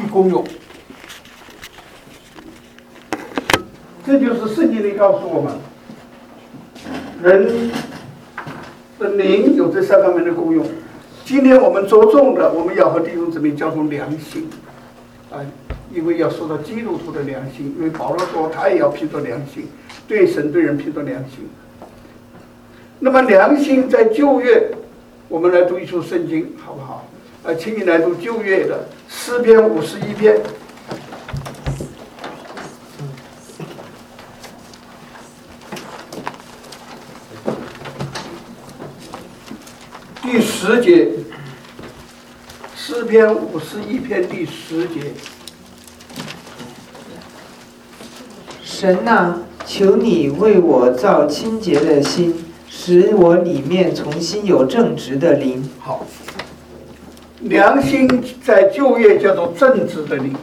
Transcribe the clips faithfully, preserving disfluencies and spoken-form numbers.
功用。这就是圣经里告诉我们，人的灵有这三方面的功用。今天我们着重的，我们要和弟兄姊妹交通良心，啊，因为要说到基督徒的良心，因为保罗说他也要凭着良心，对神对人凭着良心。那么良心在旧约，我们来读一处圣经，好不好？啊，请你来读旧约的诗篇五十一篇。第十节，诗篇五十一篇第十节。 神啊，求你为我造清洁的心，使我里面重新有正直的灵。 好，良心在旧约叫做正直的灵。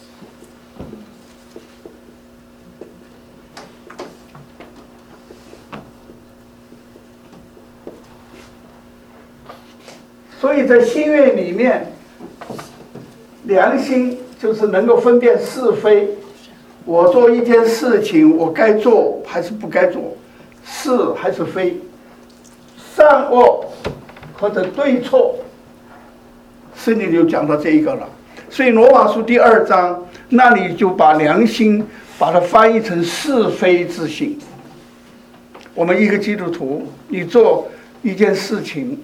所以在新约里面，良心就是能够分辨是非。我做一件事情，我该做还是不该做，是还是非，善恶或者对错，圣经就讲到这一个了。所以罗马书第二章那里就把良心把它翻译成是非之心。我们一个基督徒，你做一件事情，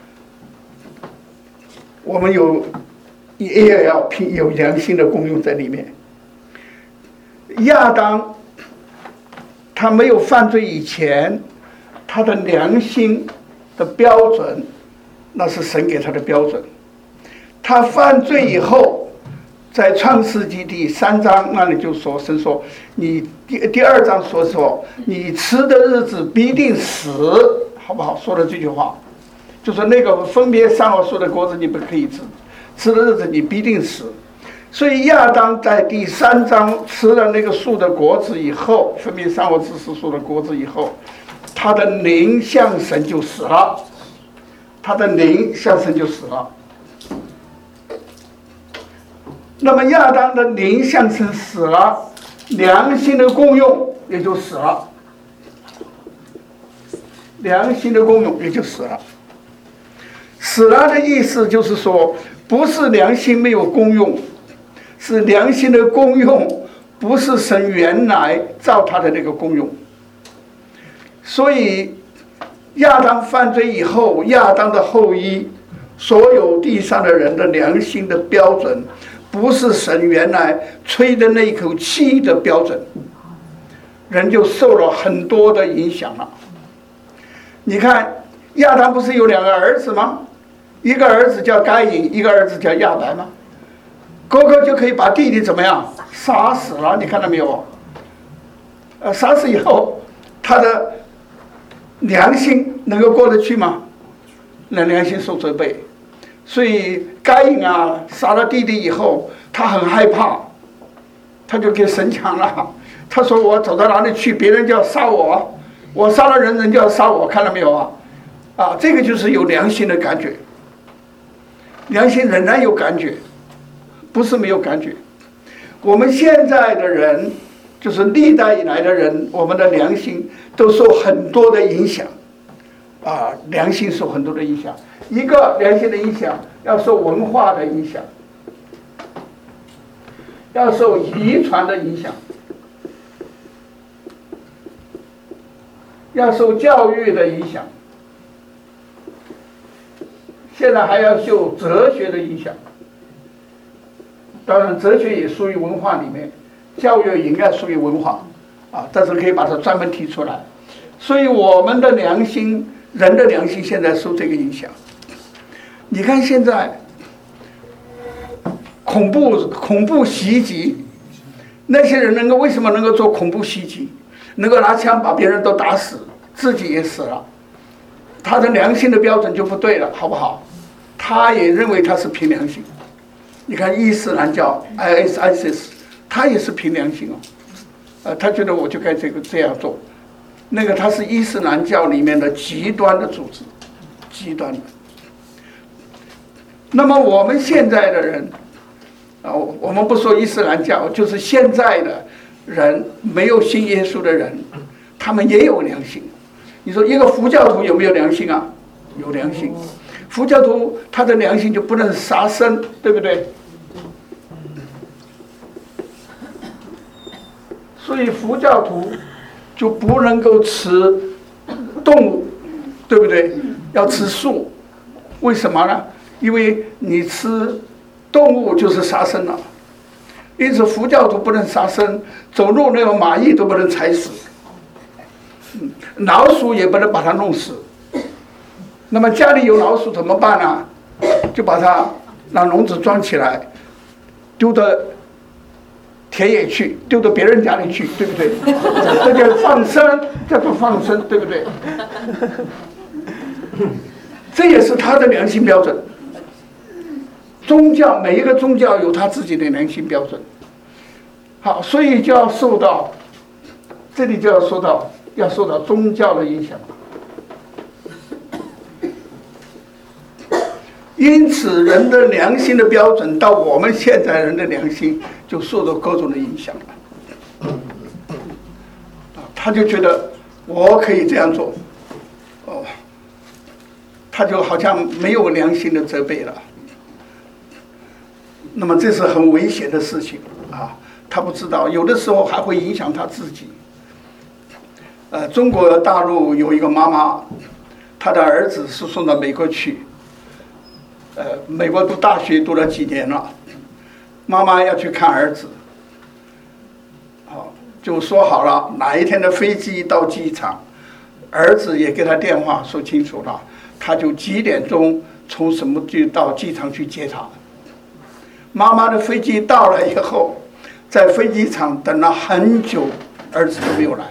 我们有也要凭有良心的功用在里面。亚当他没有犯罪以前，他的良心的标准那是神给他的标准。他犯罪以后，在创世纪第三章那里就说，神说你第第二章说说你吃的日子必定死，好不好？说的这句话就是那个分别善恶树的果子你不可以吃，吃的日子你必定死。所以亚当在第三章吃了那个树的果子以后，分别善恶知识树的果子以后，他的灵向神就死了，他的灵向神就死了。那么亚当的灵向神死了，良心的功用也就死了，良心的功用也就死了。死了的意思就是说，不是良心没有功用，是良心的功用不是神原来造他的那个功用。所以亚当犯罪以后，亚当的后裔，所有地上的人的良心的标准不是神原来吹的那一口气的标准，人就受了很多的影响了。你看亚当不是有两个儿子吗？一个儿子叫该隐，一个儿子叫亚伯吗？哥哥就可以把弟弟怎么样杀死了，你看到没有？呃，杀死以后，他的良心能够过得去吗？那良心受责备。所以该隐啊，杀了弟弟以后，他很害怕，他就跟神讲了，他说我走到哪里去，别人就要杀我，我杀了人，人就要杀我，看到没有啊？啊，这个就是有良心的感觉。良心仍然有感觉，不是没有感觉。我们现在的人，就是历代以来的人，我们的良心都受很多的影响，啊，良心受很多的影响。一个良心的影响，要受文化的影响，要受遗传的影响，要受教育的影响。现在还要受哲学的影响，当然哲学也属于文化里面，教育也应该属于文化啊，但是可以把它专门提出来。所以我们的良心，人的良心现在受这个影响。你看现在恐怖恐怖袭击，那些人能够为什么能够做恐怖袭击，能够拿枪把别人都打死，自己也死了，他的良心的标准就不对了，好不好？他也认为他是凭良心。你看伊斯兰教 I S I S I S， 他也是凭良心哦，呃，他觉得我就该这个这样做。那个他是伊斯兰教里面的极端的组织，极端的。那么我们现在的人， 啊，我们不说伊斯兰教，就是现在的人没有信耶稣的人，他们也有良心。你说一个佛教徒有没有良心啊？有良心。佛教徒他的良心就不能杀生，对不对？所以佛教徒就不能够吃动物，对不对？要吃素，为什么呢？因为你吃动物就是杀生了。因此佛教徒不能杀生，走路那个蚂蚁都不能踩死，嗯，老鼠也不能把它弄死。那么家里有老鼠怎么办呢？就把它让笼子装起来，丢到田野去，丢到别人家里去，对不对？这叫放生，叫做放生，对不对？这也是他的良心标准。宗教每一个宗教有他自己的良心标准。好，所以就要受到，这里就要说到，要受到宗教的影响。因此，人的良心的标准到我们现在人的良心就受到各种的影响了。他就觉得我可以这样做，哦，他就好像没有良心的责备了。那么这是很危险的事情啊！他不知道，有的时候还会影响他自己。呃，中国大陆有一个妈妈，她的儿子是送到美国去。呃，美国读大学读了几年了，妈妈要去看儿子，好，就说好了哪一天的飞机到机场，儿子也给他电话说清楚了，他就几点钟从什么地到机场去接他。妈妈的飞机到了以后，在飞机场等了很久，儿子都没有来，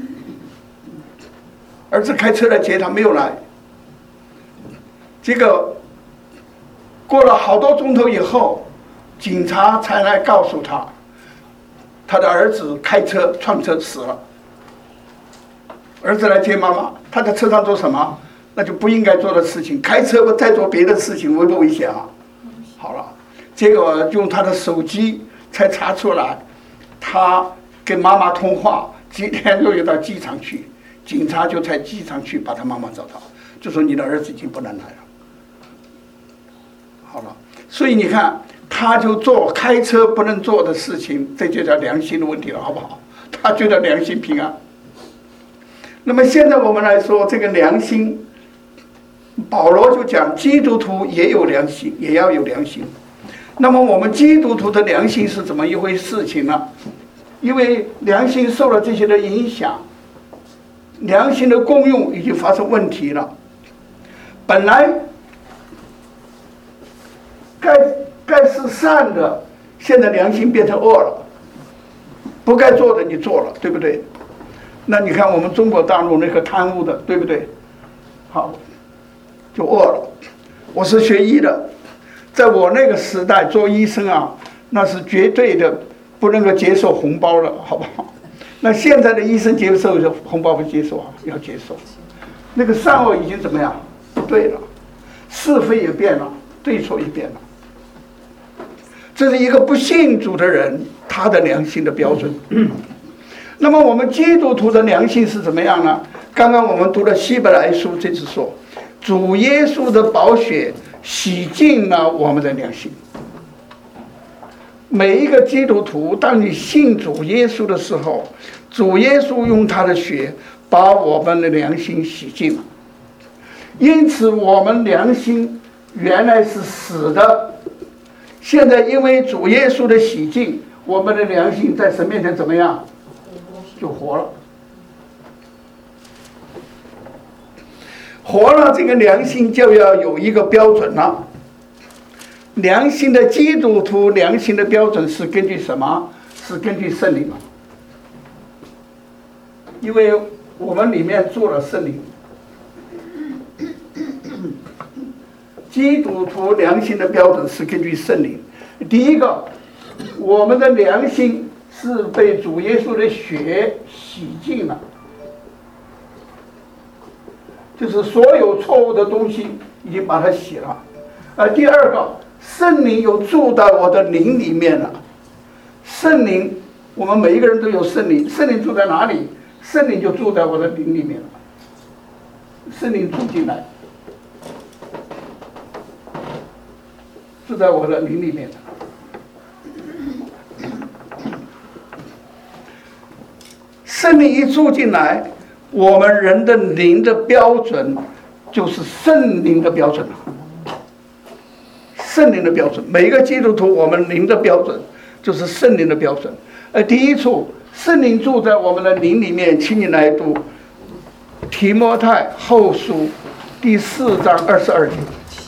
儿子开车来接他没有来，这个。过了好多钟头以后，警察才来告诉他，他的儿子开车撞车死了。儿子来接妈妈，他在车上做什么？那就不应该做的事情，开车再做别的事情，危不危险啊？好了，结果用他的手机才查出来，他跟妈妈通话，几天又到机场去，警察就在机场去把他妈妈找到，就说你的儿子已经不能来了。好了，所以你看，他就做开车不能做的事情，这就叫良心的问题了，好不好？他觉得良心平安。那么现在我们来说，这个良心，保罗就讲，基督徒也有良心，也要有良心。那么我们基督徒的良心是怎么一回事情呢？因为良心受了这些的影响，良心的功用已经发生问题了。本来该该是善的，现在良心变成恶了，不该做的你做了，对不对？那你看我们中国大陆那个贪污的，对不对？好，就恶了。我是学医的，在我那个时代做医生啊，那是绝对的不能够接受红包了，好不好？那现在的医生接受红包不接受啊？要接受。那个善恶已经怎么样？不对了，是非也变了，对错也变了。这是一个不信主的人他的良心的标准。那么我们基督徒的良心是怎么样呢？刚刚我们读了希伯来书，这次说主耶稣的宝血洗净了我们的良心。每一个基督徒，当你信主耶稣的时候，主耶稣用他的血把我们的良心洗净了。因此我们良心原来是死的，现在因为主耶稣的洗净，我们的良心在神面前怎么样？就活了。活了，这个良心就要有一个标准了。良心的基督徒良心的标准是根据什么？是根据圣灵嘛？因为我们里面做了圣灵。基督徒良心的标准是根据圣灵。第一个，我们的良心是被主耶稣的血洗净了，就是所有错误的东西已经把它洗了。呃，第二个， 圣灵又住在我的灵里面了。圣灵，我们每一个人都有圣灵，圣灵住在哪里？圣灵就住在我的灵里面了。圣灵住进来，住在我的灵里面了。圣灵一住进来，我们人的灵的标准就是圣灵的标准了。圣灵的标准，每一个基督徒，我们灵的标准就是圣灵的标准。而第一处，圣灵住在我们的灵里面，请你来读提摩太后书第四章二十二节。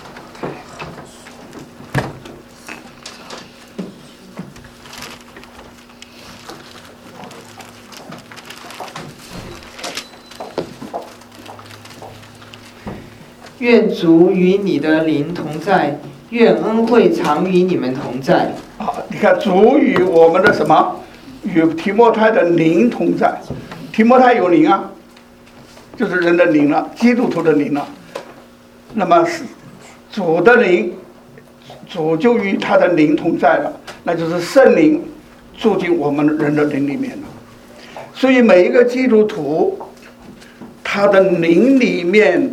愿主与你的灵同在，愿恩惠常与你们同在。 好，你看主与我们的什么？与提摩太的灵同在。提摩太有灵啊，就是人的灵了，基督徒的灵了。那么是主的灵，主就与他的灵同在了，那就是圣灵住进我们人的灵里面了。所以每一个基督徒，他的灵里面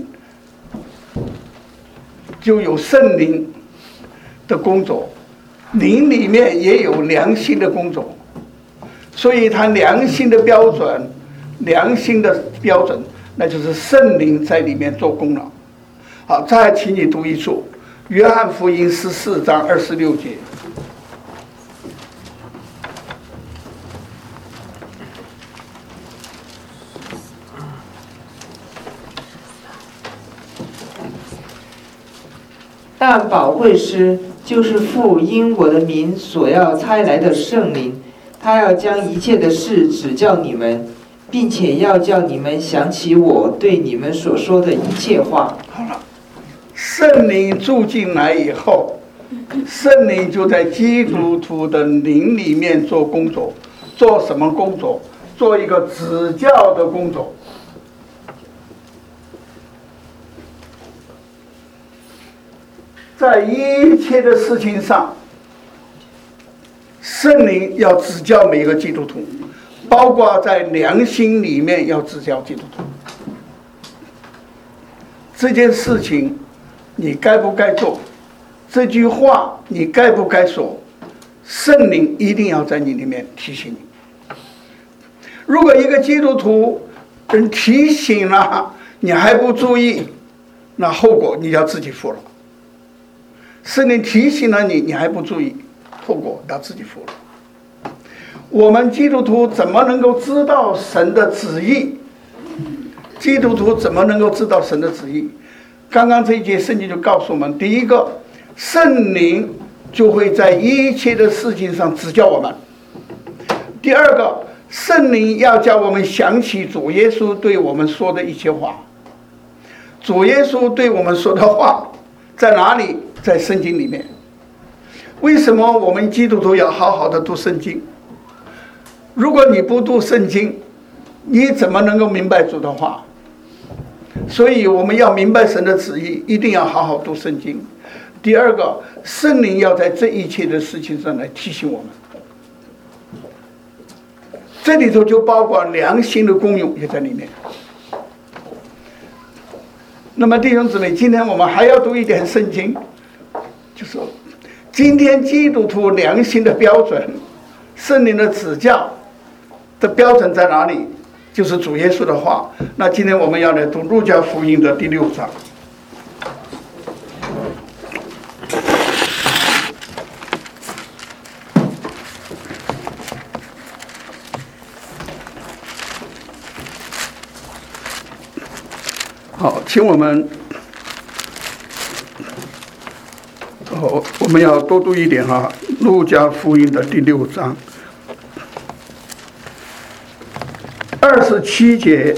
就有圣灵的工作，灵里面也有良心的工作，所以他良心的标准，良心的标准，那就是圣灵在里面做工了。好，再请你读一处，约翰福音十四章二十六节。 但保惠师就是父因我的名所要差来的圣灵，他要将一切的事指教你们，并且要叫你们想起我对你们所说的一切话。 好了，圣灵住进来以后，圣灵就在基督徒的灵里面做工作。做什么工作？做一个指教的工作。在一切的事情上，圣灵要指教每一个基督徒，包括在良心里面要指教基督徒。这件事情你该不该做？这句话你该不该说？圣灵一定要在你里面提醒你。如果一个基督徒人提醒了，你还不注意，那后果你要自己负了。圣灵提醒了你，你还不注意，后果要自己负了。我们基督徒怎么能够知道神的旨意？基督徒怎么能够知道神的旨意？刚刚这一节圣经就告诉我们，第一个，圣灵就会在一切的事情上指教我们；第二个，圣灵要叫我们想起主耶稣对我们说的一些话。主耶稣对我们说的话在哪里？在圣经里面。为什么我们基督徒要好好的读圣经？如果你不读圣经，你怎么能够明白主的话？所以我们要明白神的旨意，一定要好好读圣经。第二个，圣灵要在这一切的事情上来提醒我们。这里头就包括良心的功用也在里面。那么弟兄姊妹，今天我们还要读一点圣经，就说今天基督徒良心的标准，圣灵的指教的标准在哪里？就是主耶稣的话。那今天我们要来读路加福音的第六章。好，请我们，哦，我们要多读一点哈，《路加福音》的第六章二十七节，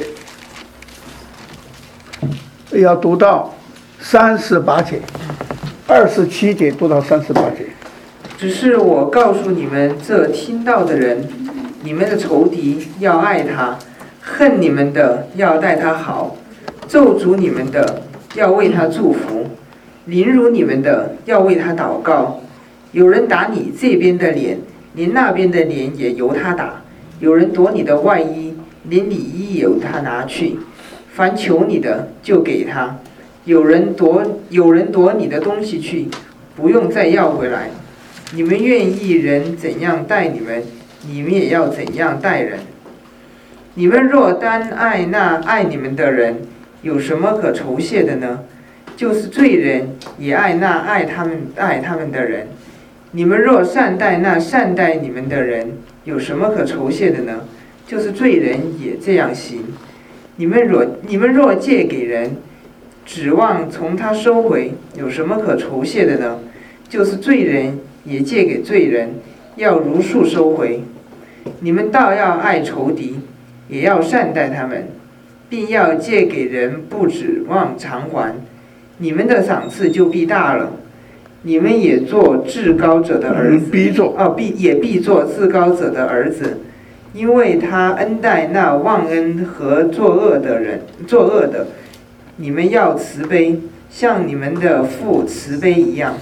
要读到三十八节，二十七节读到三十八节。 只是我告诉你们，这听到的人，你们的仇敌要爱他，恨你们的要待他好，咒诅你们的要为他祝福， 凌辱你们的要为他祷告。有人打你这边的脸，连那边的脸也由他打；有人夺你的外衣，连里衣也由他拿去。凡求你的，就给他；有人夺有人夺你的东西去，不用再要回来。你们愿意人怎样待你们，你们也要怎样待人。你们若单爱那爱你们的人，有什么可酬谢的呢？就是罪人也爱那爱他们爱他们的人。你们若善待那善待你们的人，有什么可酬谢的呢？就是罪人也这样行。你们若你们若借给人，指望从他收回，有什么可酬谢的呢？就是罪人也借给罪人，要如数收回。你们倒要爱仇敌，也要善待他们，并要借给人，不指望偿还。你们的赏赐就必大了。你们也做至高者的儿子， 必做哦，必也必做至高者的儿子，因为他恩待那忘恩和作恶的人，作恶的。你们要慈悲，像你们的父慈悲一样。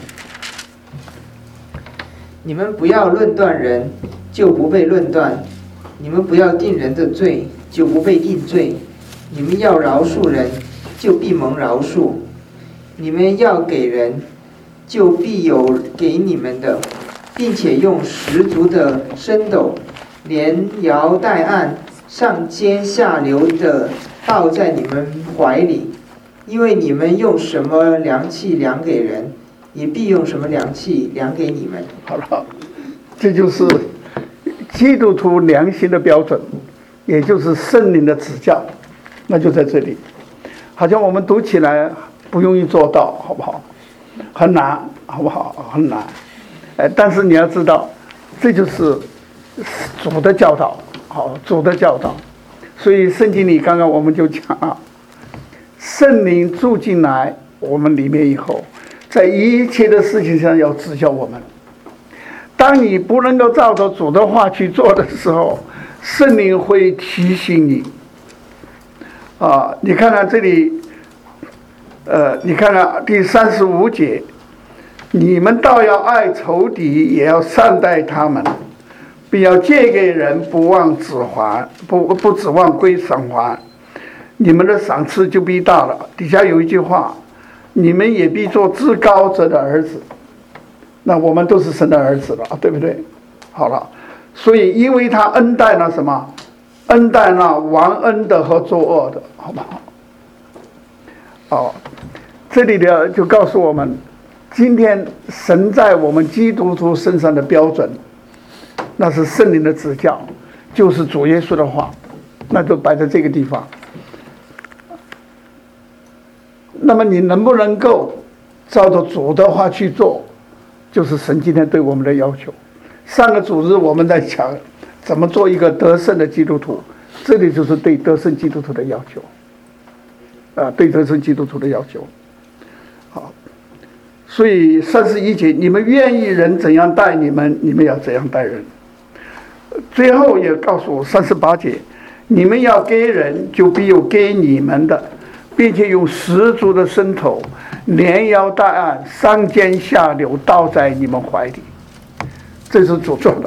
你们不要论断人，就不被论断；你们不要定人的罪，就不被定罪；你们要饶恕人，就必蒙饶恕；你们要给人，就必有给你们的，并且用十足的升斗，连摇带按，上尖下流的倒在你们怀里。因为你们用什么量器量给人，也必用什么量器量给你们。 好了，这就是基督徒良心的标准，也就是圣灵的指教，那就在这里。好像我们读起来不容易做到，好不好？很难，好不好？很难。哎，但是你要知道，这就是主的教导，好，主的教导。所以圣经里刚刚我们就讲啊，圣灵住进来我们里面以后，在一切的事情上要指教我们。当你不能够照着主的话去做的时候，圣灵会提醒你。啊，你看看这里，呃，你看看第三十五节，你们倒要爱仇敌，也要善待他们，并要借给人，不忘指还，不不指望归偿还。你们的赏赐就必大了。底下有一句话，你们也必做至高者的儿子。那我们都是神的儿子了，对不对？好了，所以因为他恩待那什么，恩待那忘恩的和作恶的，好不好？哦，这里的就告诉我们，今天神在我们基督徒身上的标准，那是圣灵的指教，就是主耶稣的话，那就摆在这个地方。那么你能不能够照着主的话去做，就是神今天对我们的要求。上个主日我们在讲怎么做一个得胜的基督徒，这里就是对得胜基督徒的要求，啊，对得胜基督徒的要求。好，所以三十一节，你们愿意人怎样待你们，你们要怎样待人。最后也告诉我三十八节，你们要给人，就必有给你们的，并且用十足的伸头，连摇带按，上尖下流，倒在你们怀里。这是主做的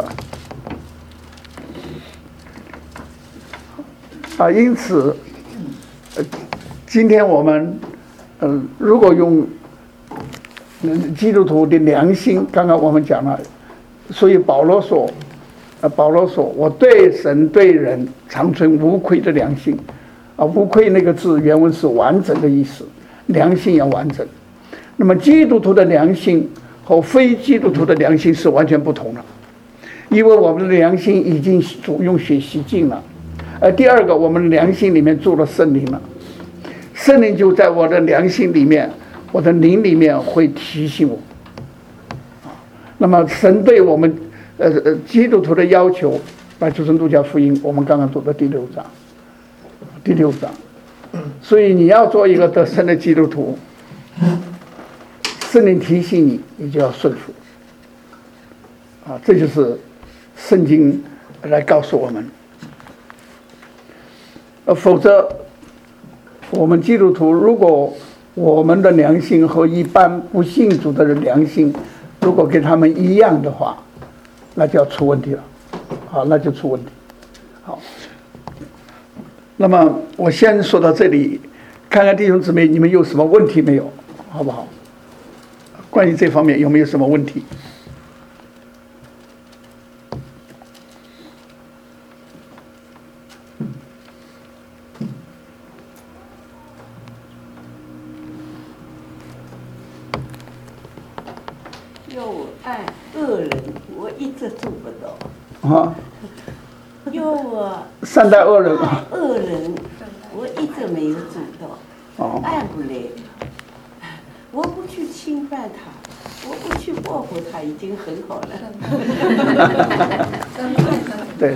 啊！因此，呃，今天我们，嗯、呃，如果用，嗯，基督徒的良心，刚刚我们讲了，所以保罗说，呃，保罗说，我对神对人常存无愧的良心。啊，无愧那个字原文是完整的意思，良心要完整。那么基督徒的良心和非基督徒的良心是完全不同的，因为我们的良心已经主用血洗净了，而第二个，我们的良心里面住了圣灵了，圣灵就在我的良心里面，我的灵里面会提醒我。那么神对我们呃呃基督徒的要求，来主圣路加福音我们刚刚读的第六章。第六章，所以你要做一个得胜的基督徒，圣灵提醒你，你就要顺服。啊，这就是圣经来告诉我们。呃，否则我们基督徒如果我们的良心和一般不信主的人良心，如果跟他们一样的话，那就要出问题了。好，那就出问题。好，那么我先说到这里，看看弟兄姊妹你们有什么问题没有，好不好？关于这方面有没有什么问题？ 要我爱恶人，我一直做不到。 啊， 要我善待恶人啊， 爱恶人，我一直没有做到， 哦， 爱不来。我不去侵犯他，我不去报复他，已经很好了。 对，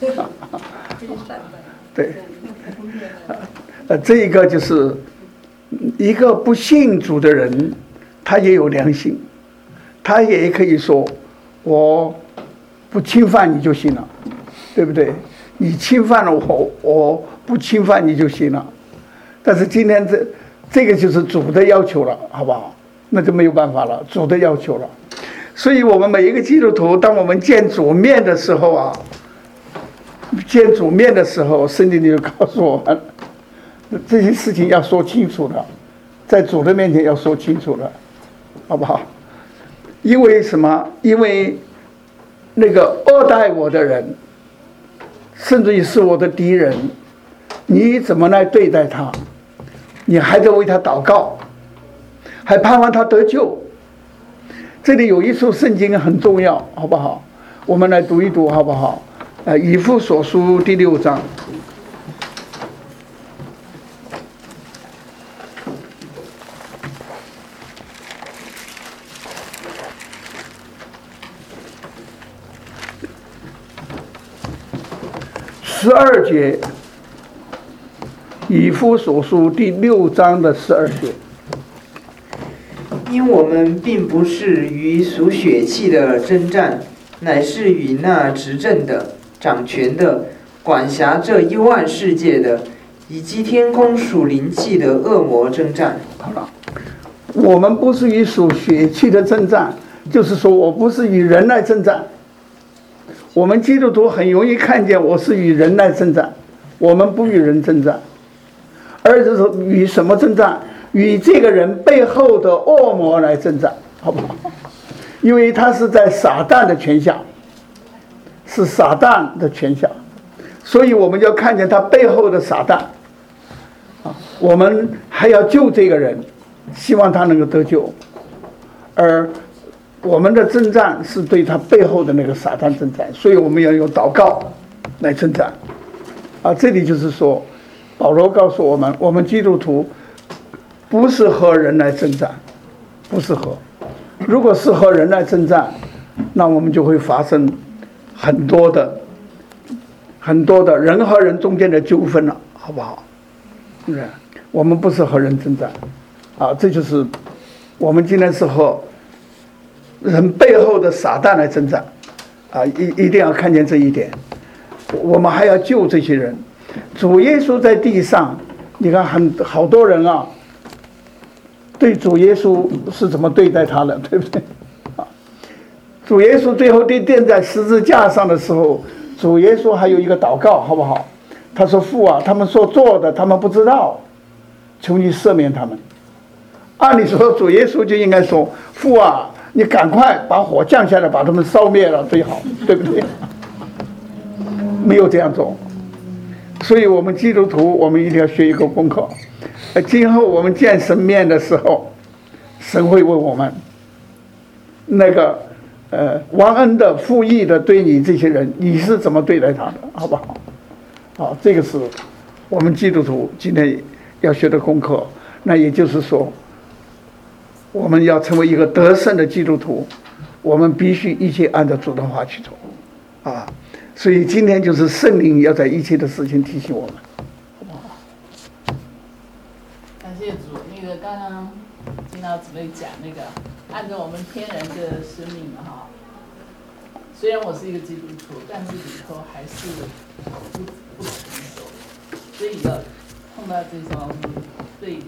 对，呃，这一个就是一个不信主的人，他也有良心，他也可以说我不侵犯你就行了，对不对？你侵犯了我，我不侵犯你就行了。但是今天这这个就是主的要求了，好不好？那就没有办法了，主的要求了。所以我们每一个基督徒，当我们见主面的时候啊，见主面的时候，圣经里就告诉我们，这些事情要说清楚的，在主的面前要说清楚的，好不好？因为什么？因为那个恶待我的人，甚至于是我的敌人，你怎么来对待他？你还得为他祷告，还盼望他得救。这里有一处圣经很重要，好不好？我们来读一读，好不好？呃，以弗所书第六章。十二节，以弗所书第六章的十二节。 因我们并不是与属血气的征战，乃是与那执政的、掌权的、管辖这幽暗世界的，以及天空属灵气的恶魔征战。 好了，我们不是与属血气的征战，就是说我不是与人来征战。我们基督徒很容易看见我是与人来征战，我们不与人征战，而是与什么征战？与这个人背后的恶魔来征战，好不好？因为他是在撒旦的权下，是撒旦的权下，所以我们要看见他背后的撒旦啊，我们还要救这个人，希望他能够得救，而我们的征战是对他背后的那个撒旦征战，所以我们要用祷告来征战啊。这里就是说，保罗告诉我们，我们基督徒不是和人来征战，不是和。如果是和人来征战，那我们就会发生很多的、很多的人和人中间的纠纷了，好不好？是不是？我们不是和人征战，啊，这就是我们今天是和人背后的撒旦来征战，啊，一一定要看见这一点。我们还要救这些人。主耶稣在地上，你看很好多人啊。对主耶稣是怎么对待他的，对不对？啊，主耶稣最后被钉在十字架上的时候，主耶稣还有一个祷告，好不好？他说：“父啊，他们所做的，他们不知道，求你赦免他们。”按理说，主耶稣就应该说：“父啊，你赶快把火降下来，把他们烧灭了最好，对不对？”没有这样做，所以我们基督徒，我们一定要学一个功课。今后我们见神面的时候，神会问我们，那个呃忘恩的、负义的对你这些人，你是怎么对待他的，好不好？好，这个是我们基督徒今天要学的功课。那也就是说，我们要成为一个得胜的基督徒，我们必须一切按照主的话去做啊。所以今天就是圣灵要在一切的事情提醒我们。 感谢主，那个刚刚听到姊妹讲那个，按照我们天然的生命哈，虽然我是一个基督徒，但是里头还是不不成熟，所以要碰到这种对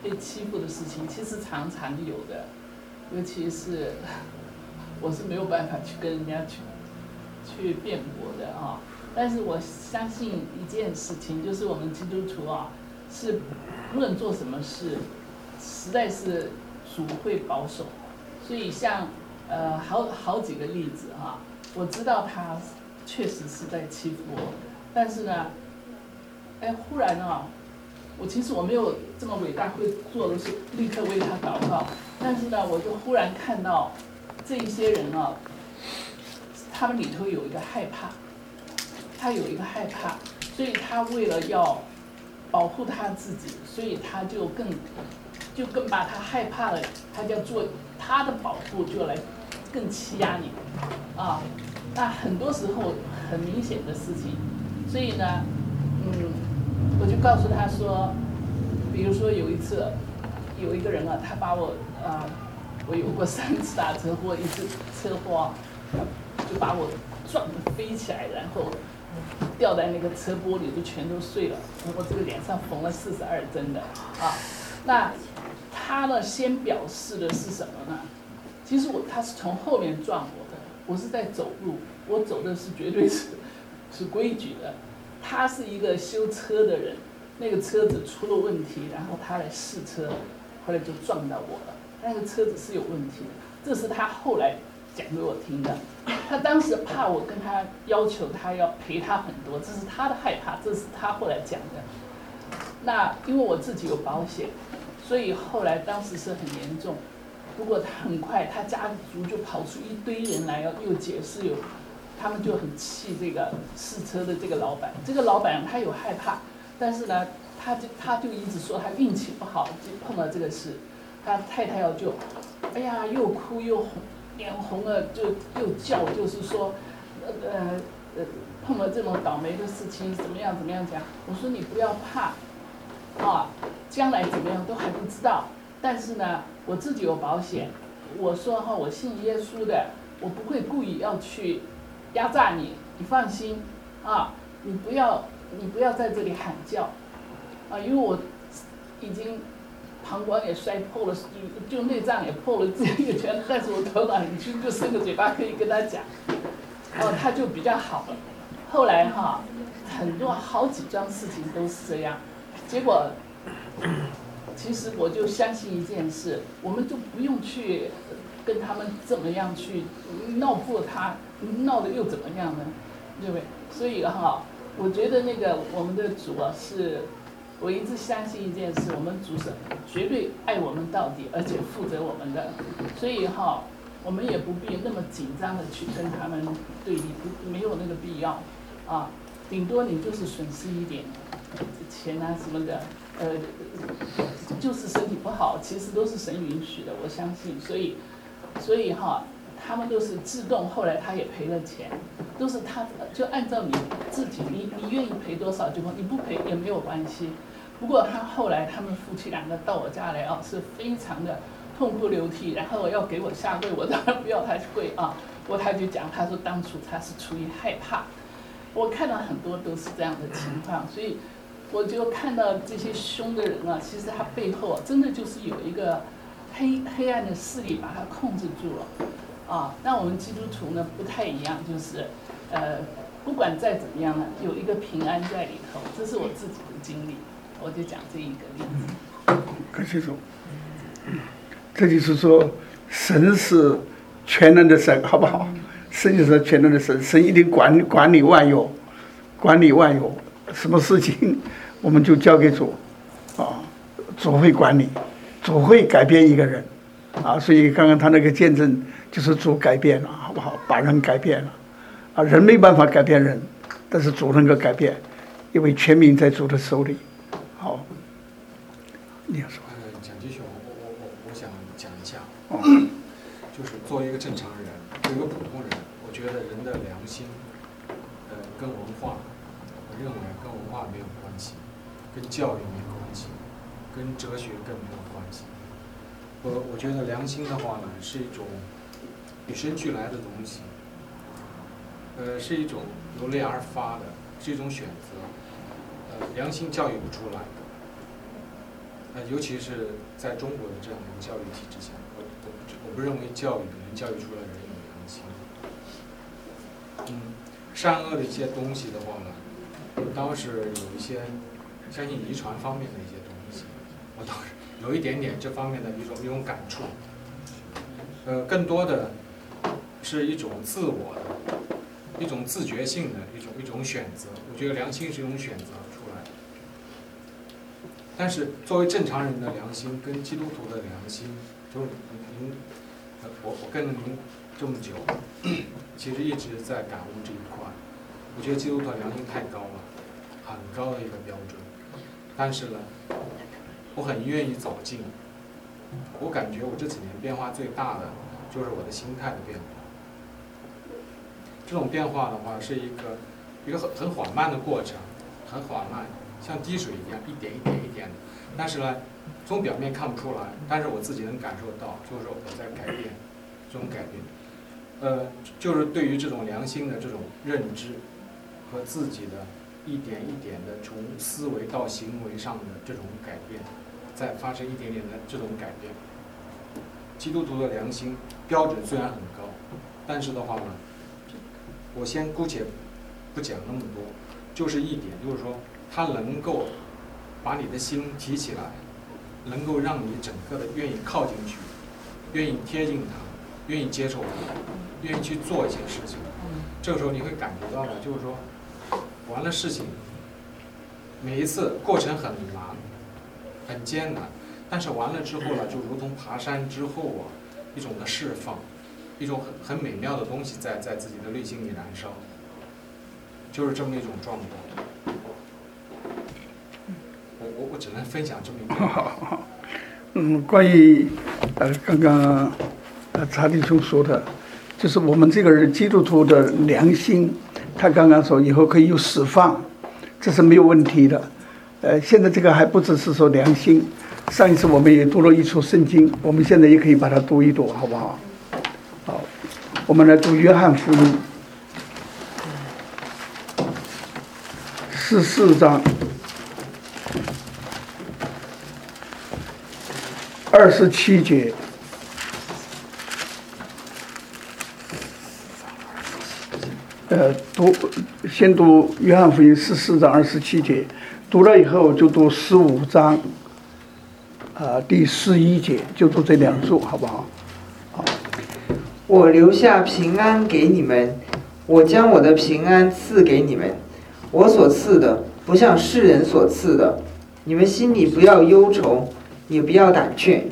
被欺负的事情，其实常常有的，尤其是我是没有办法去跟人家去去辩驳的啊。但是我相信一件事情，就是我们基督徒啊，是无论做什么事，实在是主会保守。所以像呃好好几个例子啊，我知道他确实是在欺负我，但是呢，哎，忽然啊，我其实我没有这么伟大，会做的是立刻为他祷告。但是呢，我就忽然看到这一些人啊，他们里头有一个害怕，他有一个害怕，所以他为了要保护他自己，所以他就更就更把他害怕的，他就要做他的保护，就来更欺压你啊。那很多时候很明显的事情，所以呢，嗯，我就告诉他说，比如说有一次，有一个人啊，他把我啊、呃，我有过三次大车祸，一次车祸，就把我撞得飞起来，然后掉在那个车玻璃就全都碎了，我这个脸上缝了四十二针的啊。那他呢，先表示的是什么呢？其实我他是从后面撞我的，我是在走路，我走的是绝对是是规矩的。他是一个修车的人，那个车子出了问题，然后他来试车，后来就撞到我了。那个车子是有问题的，这是他后来讲给我听的。他当时怕我跟他要求他要赔他很多，这是他的害怕，这是他后来讲的。那因为我自己有保险，所以后来当时是很严重。不过他很快，他家族就跑出一堆人来，要又解释有，他们就很气这个试车的这个老板。这个老板他有害怕，但是呢，他就他就一直说他运气不好，就碰到这个事。他太太要就，哎呀，又哭又红，脸红了，就又叫，就是说，呃呃呃，碰了这种倒霉的事情，怎么样怎么样讲。我说你不要怕，啊，将来怎么样都还不知道。但是呢，我自己有保险。我说哈，我信耶稣的，我不会故意要去压榨你，你放心啊，你不要你不要在这里喊叫，啊，因为我已经膀胱也摔破了，就内脏也破了，这个全，但是我头脑很清，就伸个嘴巴可以跟他讲，哦，他就比较好了。后来哈，很多好几桩事情都是这样，结果。其实我就相信一件事，我们就不用去跟他们怎么样去闹破他，闹得又怎么样呢？对不对？所以哈，我觉得那个我们的主啊，是，我一直相信一件事，我们主是绝对爱我们到底，而且负责我们的。所以哈，我们也不必那么紧张的去跟他们对立，不没有那个必要啊。顶多你就是损失一点钱啊什么的。呃，就是身体不好，其实都是神允许的，我相信。所以，所以哈，他们都是自动，后来他也赔了钱，都是他就按照你自己，你你愿意赔多少就你不赔也没有关系。不过他后来他们夫妻两个到我家来啊，是非常的痛哭流涕，然后要给我下跪，我当然不要他跪啊。我他就讲，他说当初他是出于害怕，我看到很多都是这样的情况，所以。我就看到这些凶的人啊，其实他背后真的就是有一个黑黑暗的势力把他控制住了，啊，那我们基督徒呢不太一样，就是呃，不管再怎么样呢，有一个平安在里头，这是我自己的经历，我就讲这一个例子。 感谢主，这就是说，神是全能的神，好不好？神就是全能的神，神一定管管理万有，管理万有，什么事情。我们就交给主，啊，主会管理，主会改变一个人，啊，所以刚刚他那个见证就是主改变了，好不好？把人改变了，啊，人没办法改变人，但是主能够改变，因为全民在主的手里。好，你要说？ 呃，蒋继雄，我我我我想讲一下， 哦， 就是作为一个正常人，作为一个普通人，我觉得人的良心，呃，跟文化，我认为跟文化没有关系。跟教育没有关系，跟哲学更没有关系。我我觉得良心的话呢，是一种与生俱来的东西，呃，是一种由内而发的，是一种选择。呃，良心教育不出来的。 呃，尤其是在中国的这样一个教育体制下，我我不我不认为教育能教育出来人有良心。嗯，善恶的一些东西的话呢，我倒是有一些相信遗传方面的一些东西，我倒是有一点点这方面的一种一种感触。呃，更多的是一种自我的、一种自觉性的一种一种选择。我觉得良心是一种选择出来的。但是作为正常人的良心跟基督徒的良心，就是您，呃，我我跟了您这么久，其实一直在感悟这一块。我觉得基督徒的良心太高了，很高的一个标准。但是呢，我很愿意走近。我感觉我这几年变化最大的就是我的心态的变化。这种变化的话是一个一个很很缓慢的过程，很缓慢，像滴水一样，一点一点一点的。但是呢，从表面看不出来，但是我自己能感受到，就是我在改变，这种改变，呃，就是对于这种良心的这种认知和自己的一点一点的从思维到行为上的这种改变。在发生一点点的这种改变。基督徒的良心标准虽然很高，但是的话呢，我先姑且不讲那么多，就是一点，就是说它能够把你的心提起来，能够让你整个的愿意靠进去，愿意贴近它，愿意接受它，愿意去做一些事情。这个时候你会感觉到的，就是说完了事情，每一次过程很难。很艰难，但是完了之后呢，就如同爬山之后啊，一种的释放，一种很很美妙的东西在在自己的内心里燃烧，就是这么一种状态。我我我只能分享这么一点。 嗯，关于呃刚刚呃查理兄说的，就是我们这个人基督徒的良心，他刚刚说以后可以有释放，这是没有问题的。呃，现在这个还不只是说良心，上一次我们也读了一处圣经，我们现在也可以把它读一读，好不好？好，我们来读约翰福音十四章二十七节。呃，读先读约翰福音十四章二十七节。读了以后就读十五章，啊、呃，第十一节，就读这两处，好不好？好。 我留下平安给你们，我将我的平安赐给你们。我所赐的，不像世人所赐的。你们心里不要忧愁，也不要胆怯。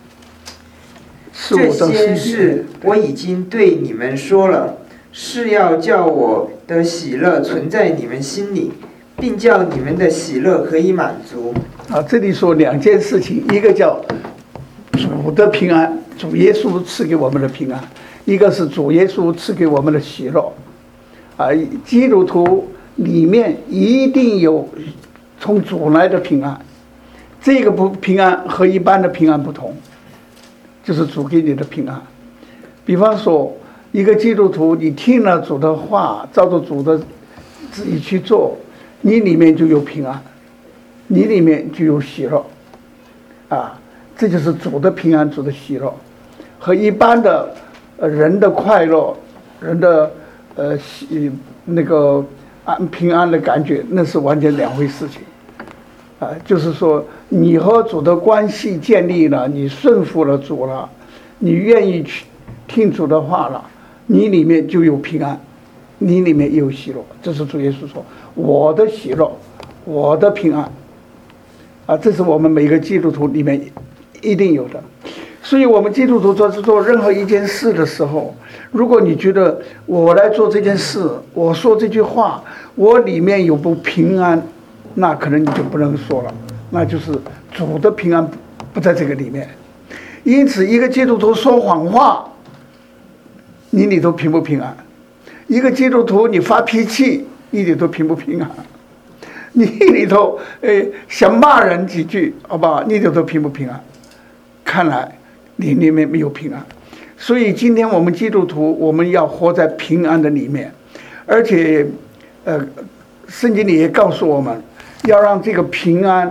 这些事我已经对你们说了，是要叫我的喜乐存在你们心里。并叫你们的喜乐可以满足。 啊，这里说两件事情，一个叫主的平安，主耶稣赐给我们的平安；一个是主耶稣赐给我们的喜乐。啊，基督徒里面一定有从主来的平安，这个不平安和一般的平安不同，就是主给你的平安。比方说，一个基督徒，你听了主的话，照着主的旨意去做。你里面就有平安，你里面就有喜乐，啊，这就是主的平安，主的喜乐，和一般的呃人的快乐，人的呃喜那个安平安的感觉，那是完全两回事情，啊，就是说你和主的关系建立了，你顺服了主了，你愿意去听主的话了，你里面就有平安，你里面也有喜乐，这是主耶稣说。我的喜乐，我的平安，啊，这是我们每个基督徒里面一定有的。所以，我们基督徒做做任何一件事的时候，如果你觉得我来做这件事，我说这句话，我里面有不平安，那可能你就不能说了，那就是主的平安不在这个里面。因此，一个基督徒说谎话，你里头平不平安？一个基督徒你发脾气，你里头平不平安？你里头诶想骂人几句，好不好？你里头平不平安？看来你里面没有平安。所以今天我们基督徒，我们要活在平安的里面，而且呃，圣经里也告诉我们，要让这个平安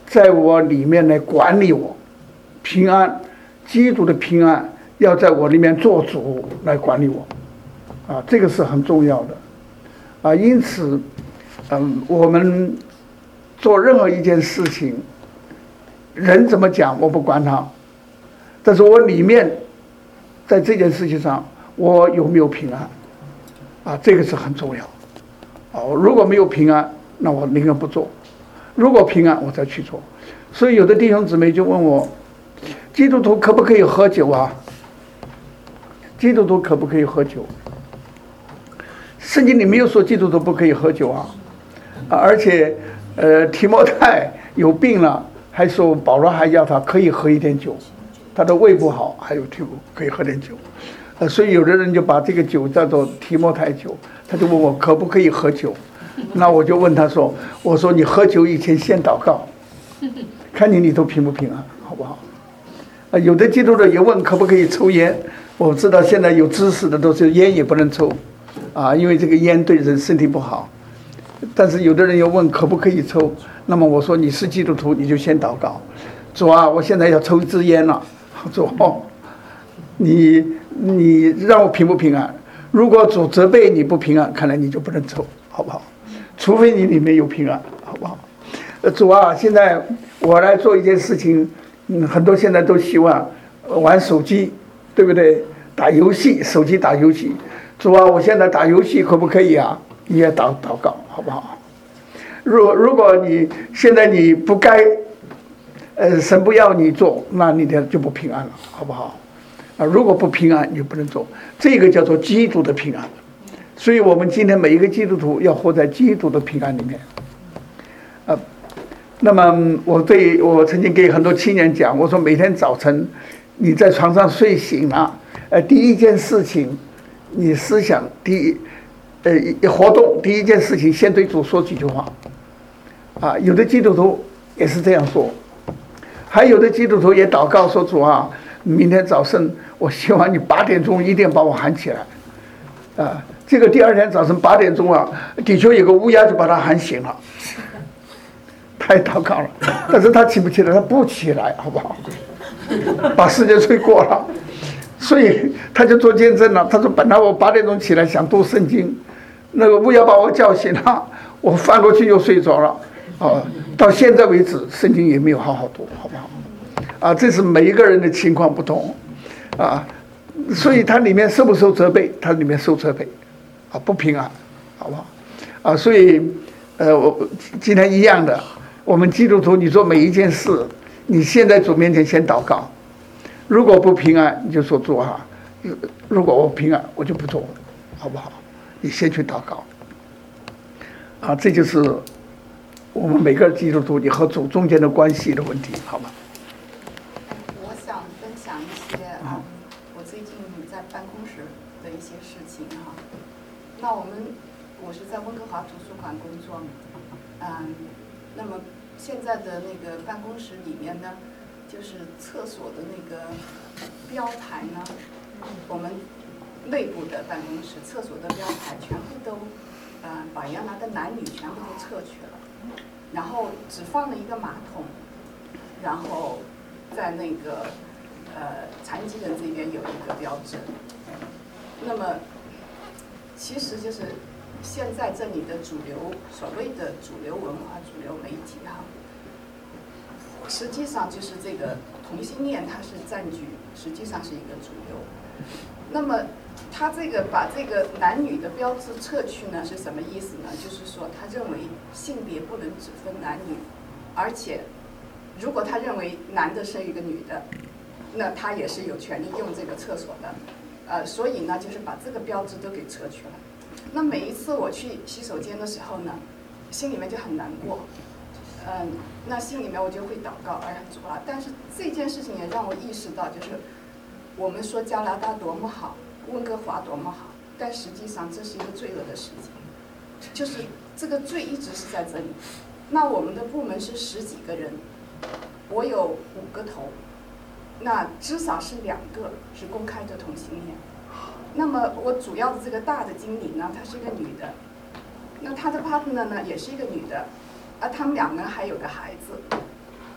在我里面来管理我，平安，基督的平安要在我里面做主来管理我，啊，这个是很重要的，啊，因此，嗯，我们做任何一件事情，人怎么讲我不管他，但是我里面在这件事情上我有没有平安，啊，这个是很重要，哦，如果没有平安，那我宁愿不做。如果平安，我再去做。所以有的弟兄姊妹就问我，基督徒可不可以喝酒啊？基督徒可不可以喝酒？圣经里没有说基督徒不可以喝酒啊，啊而且，呃，提摩太有病了，还说保罗还要他可以喝一点酒，他的胃不好，还有提可以喝点酒，呃，所以有的人就把这个酒叫做提摩太酒，他就问我可不可以喝酒。那我就问他说：“我说你喝酒以前先祷告，看你里头平不平安，好不好？”啊，有的基督徒也问可不可以抽烟。我知道现在有知识的都是烟也不能抽，啊，因为这个烟对人身体不好。但是有的人又问可不可以抽，那么我说你是基督徒，你就先祷告，主啊，我现在要抽一支烟了，主哦，你你让我平不平安？如果主责备你不平安，看来你就不能抽，好不好？除非你里面有平安，好不好？呃，主啊，现在我来做一件事情，嗯，很多现在都希望玩手机，对不对？打游戏，手机打游戏。主啊，我现在打游戏可不可以啊？你也祷祷告，好不好？如如果你现在你不该，呃，神不要你做，那你的就不平安了，好不好？啊，如果不平安，你就不能做。这个叫做基督的平安。所以我们今天每一个基督徒要活在基督的平安里面，呃，那么我对我曾经给很多青年讲，我说每天早晨你在床上睡醒了，呃，第一件事情，你思想第一，呃，活动第一件事情，先对主说几句话，啊，有的基督徒也是这样说，还有的基督徒也祷告说主啊，明天早晨我希望你八点钟一定把我喊起来，啊。这个第二天早晨八点钟啊，的确有个乌鸦就把他喊醒了，他也祷告了，但是他起不起来，他不起来，好不好？把时间睡过了，所以他就做见证了。他说本来我八点钟起来想读圣经，那个乌鸦把我叫醒了，我翻过去又睡着了，啊，到现在为止圣经也没有好好读，好不好？啊，这是每一个人的情况不同，啊，所以他里面受不受责备？他里面受责备。啊，不平安，好不好？啊，所以，呃，我今天一样的，我们基督徒，你做每一件事，你先在主面前先祷告，如果不平安，你就说主啊，如果我平安，我就不做，好不好？你先去祷告。啊，这就是我们每个基督徒你和主中间的关系的问题，好吗？ 我想分享一些啊，我最近在办公室的一些事情哈。那我们，我是在温哥华图书馆工作，嗯，那么现在的那个办公室里面呢，就是厕所的那个标牌呢，我们内部的办公室厕所的标牌全部都，呃，把原来的男女全部都撤去了，然后只放了一个马桶，然后在那个呃残疾人这边有一个标志，那么。其实就是现在这里的主流所谓的主流文化、主流媒体哈，实际上就是这个同性恋它是占据，实际上是一个主流。那么他这个把这个男女的标志撤去呢，是什么意思呢？就是说他认为性别不能只分男女，而且如果他认为男的是一个女的，那他也是有权利用这个厕所的。呃，所以呢，就是把这个标志都给撤去了。那每一次我去洗手间的时候呢，心里面就很难过。嗯，那心里面我就会祷告，哎呀主啊！但是这件事情也让我意识到，就是我们说加拿大多么好，温哥华多么好，但实际上这是一个罪恶的事情，就是这个罪一直是在这里。那我们的部门是十几个人，我有五个头。那至少是两个是公开的同性恋，那么我主要的这个大的经理呢，她是一个女的，那她的 partner 呢也是一个女的，而他们两个人还有个孩子，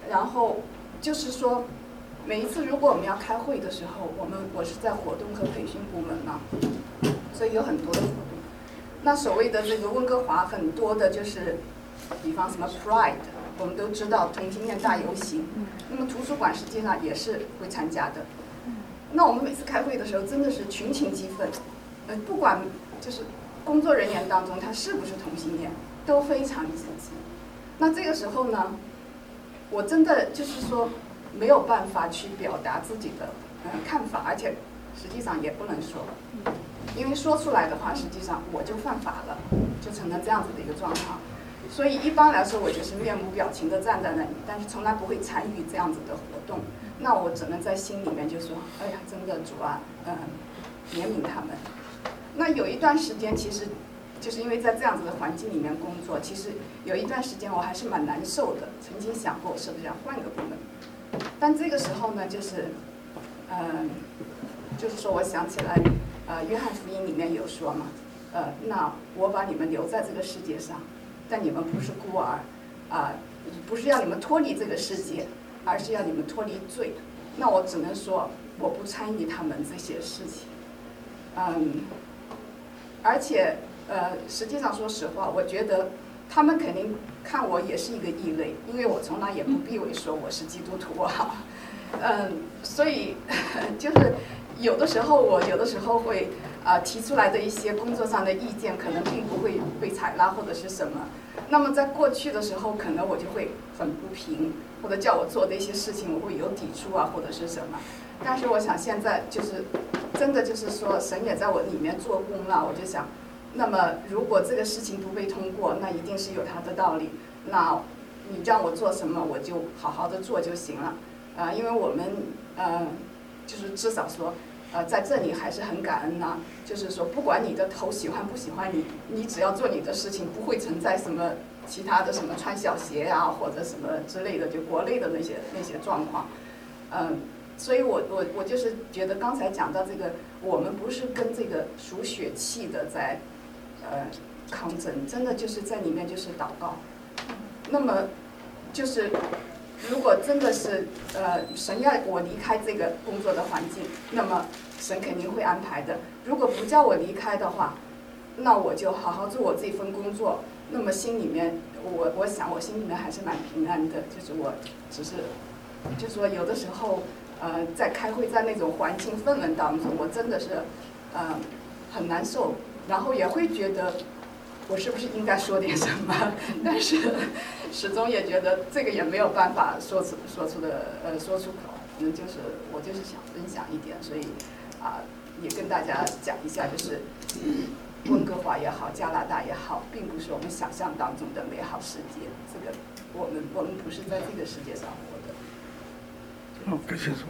然后就是说，每一次如果我们要开会的时候，我们我是在活动和培训部门嘛，所以有很多的活动。那所谓的这个温哥华很多的就是，比方什么 Pride， 我们都知道同性恋大游行，那么图书馆实际上也是会参加的。那我们每次开会的时候真的是群情激愤，呃，不管就是工作人员当中他是不是同性恋，都非常积极。那这个时候呢，我真的就是说没有办法去表达自己的呃看法，而且实际上也不能说，因为说出来的话，实际上我就犯法了，就成了这样子的一个状况。所以一般来说，我就是面无表情的站在那里，但是从来不会参与这样子的活动。那我只能在心里面就说，哎呀，真的主啊，嗯、呃，怜悯他们。那有一段时间，其实就是因为在这样子的环境里面工作，其实有一段时间我还是蛮难受的，曾经想过是不是要换个部门。但这个时候呢，就是，嗯、呃，就是说我想起来，呃，约翰福音里面有说嘛，呃，那我把你们留在这个世界上，但你们不是孤儿，啊、呃，不是要你们脱离这个世界，而是要你们脱离罪。那我只能说，我不参与他们这些事情，嗯，而且。呃，实际上说实话，我觉得他们肯定看我也是一个异类，因为我从来也不避讳说我是基督徒啊，嗯，所以就是有的时候我有的时候会啊、呃、提出来的一些工作上的意见，可能并不会被采纳或者是什么。那么在过去的时候，可能我就会很不平，或者叫我做的一些事情，我会有抵触啊，或者是什么。但是我想现在就是真的就是说，神也在我里面做工了，我就想。那么，如果这个事情不被通过，那一定是有它的道理。那你让我做什么，我就好好的做就行了。呃，因为我们呃，就是至少说，呃，在这里还是很感恩呐、啊。就是说，不管你的头喜欢不喜欢你，你只要做你的事情，不会存在什么其他的什么穿小鞋呀、啊、或者什么之类的，就国内的那些那些状况。嗯、呃，所以我我我就是觉得刚才讲到这个，我们不是跟这个属血气的在。呃，抗争真的就是在里面就是祷告，那么就是如果真的是呃神要我离开这个工作的环境，那么神肯定会安排的。如果不叫我离开的话，那我就好好做我这份工作。那么心里面我我想我心里面还是蛮平安的，就是我只是就是说有的时候呃在开会在那种环境氛围当中，我真的是呃很难受。然后也会觉得我是不是应该说点什么，但是始终也觉得这个也没有办法说出说出的呃说出口，嗯，就是我就是想分享一点，所以啊、呃、也跟大家讲一下，就是温哥华也好，加拿大也好，并不是我们想象当中的美好世界，这个我们我们不是在这个世界上活的。 好，感谢主。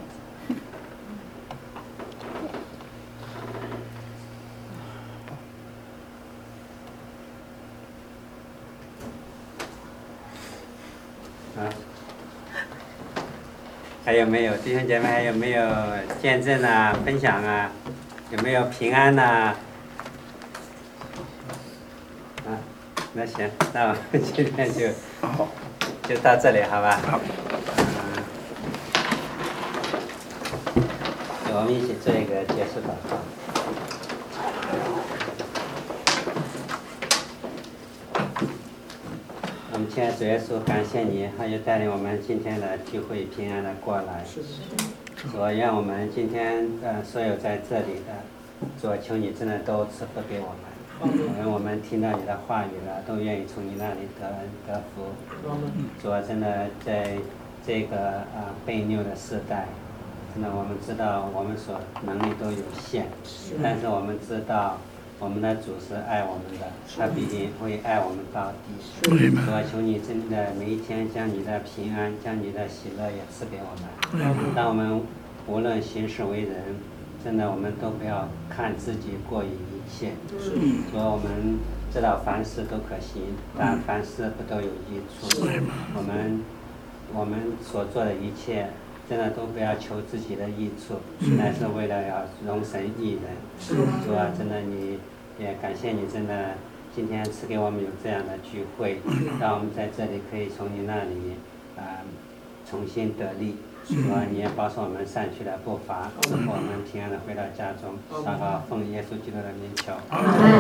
啊，还有没有弟兄姐妹？还有没有见证啊、分享啊？有没有平安呐、啊？啊，那行，那我们今天就就到这里，好吧？ 好。 嗯，我们一起做一个结束祷告。我们亲爱的主耶稣，感谢你，还有带领我们今天的聚会平安的过来。主，愿我们今天呃所有在这里的，主，求你真的都赐福给我们。愿我们听到你的话语了，都愿意从你那里得恩得福。主，真的在这个啊悖谬的时代，真的我们知道我们所能力都有限，但是我们知道。我们的主是爱我们的，他必定会爱我们到底。主啊，求你真的每一天将你的平安、将你的喜乐也赐给我们。让我们无论行事为人，真的我们都不要看自己过于一切。主啊，我们知道凡事都可行，但凡事不都有益处。我们我们所做的一切。真的都不要求自己的益处，乃是为了要容神益人。主啊，真的你也感谢你，真的今天赐给我们有这样的聚会，让我们在这里可以从你那里啊、呃、 重新得力。主啊，你也保守我们散去的步伐，使我们平安的回到家中。祷告奉耶稣基督的名求。